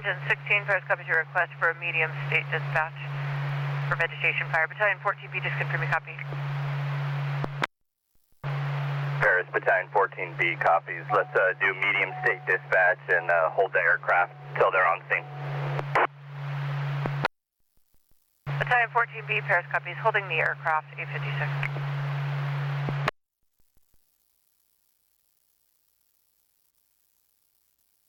Engine 16, Paris copies your request for a medium state dispatch for vegetation fire. Battalion 14B, just confirm your copy. Paris, Battalion 14B copies. Let's do medium state dispatch and hold the aircraft till they're on scene. Battalion 14B, Paris copies, holding the aircraft, 856.